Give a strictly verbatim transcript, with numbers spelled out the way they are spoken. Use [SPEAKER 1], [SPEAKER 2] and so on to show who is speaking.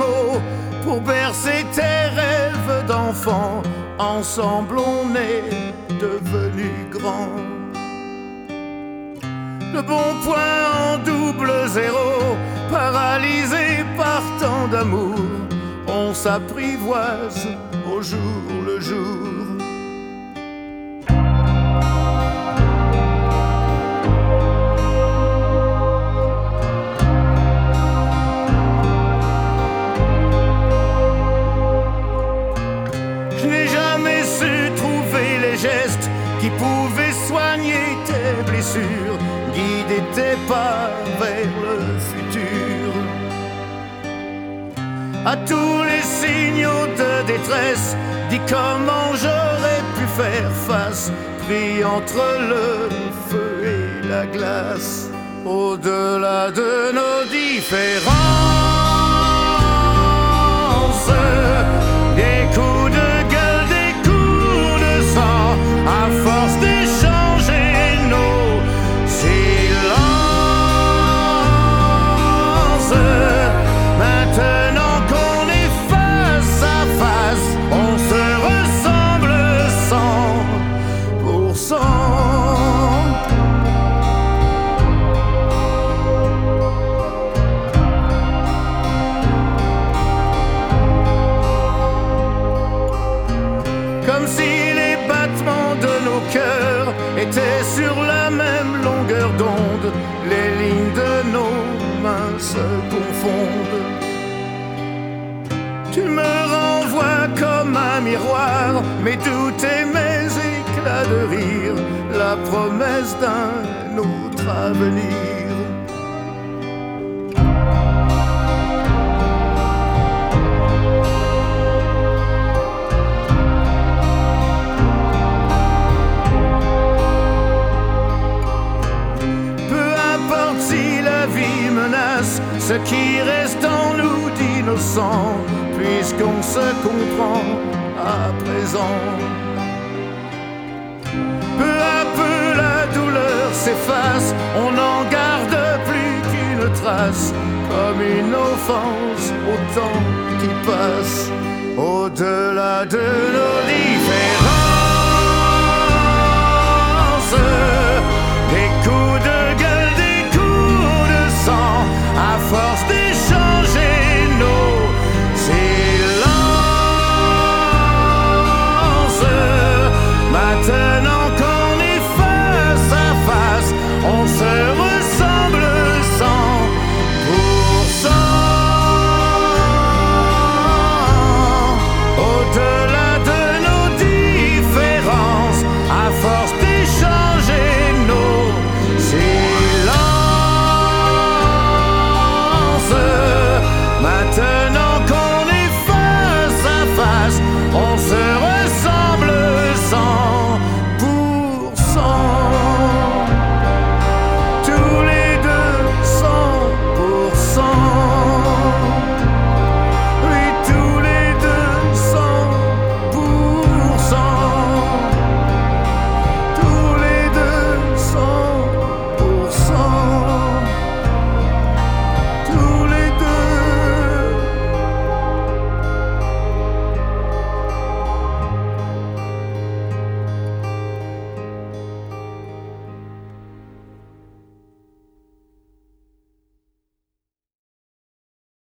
[SPEAKER 1] zéro pour bercer tes rêves d'enfant. Ensemble on est devenus grands. Le bon point en double zéro, paralysé par tant d'amour, on s'apprivoise au jour le jour. Je n'ai jamais su trouver les gestes qui pouvaient soigner tes blessures, guider tes pas vers le futur. À tous les signaux de détresse, dis comment j'aurais pu faire face, pris entre le feu et la glace. Au-delà de nos différences, des coups de gueule, des coups de sang, à force d'échanger nos silences. Maintenant qu'on est face à face, on se ressemble cent pour cent. Comme si les battements de nos cœurs étaient sur la même longueur d'onde, les lignes de nos mains se confondent. Tu me renvoies comme un miroir mes doutes et mes éclats de rire, la promesse d'un autre avenir. Ce qui reste en nous d'innocent, puisqu'on se comprend à présent. Peu à peu la douleur s'efface, on n'en garde plus qu'une trace, comme une offense au temps qui passe. Au-delà de nos différences,